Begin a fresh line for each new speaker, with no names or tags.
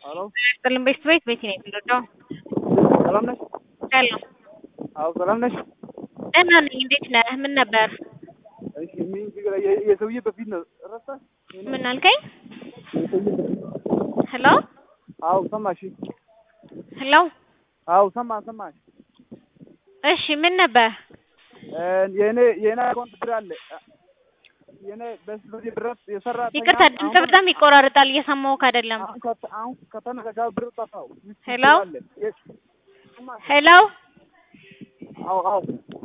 Halo,
Dalam base ቤት ነው የምንረዳው።
ሰላም ነሽ?
ሰላም
አዎ ሰላም ነሽ?
ደህና ነኝ። እንዴት ነህ? ምን ነበር?
እሺ ምን ችግር የሰውዬ በፊት ነው ረሳሽ?
ምን አልከኝ? ሄሎ
አዎ ሰማሽ?
ሄሎ
አዎ ሰማሽ?
እሺ ምን ነበር?
የኔ አካውንት ብር አለ። የኔ በዚህ ብር የሰራተኛ
ይቅርታ ድምጽ በጣም ይቆራርጣል። እየሰማሁህ አይደለም።
አሁን ከተነጋ ብር ጠፋው።
ሄሎ ሄሎ
አዎ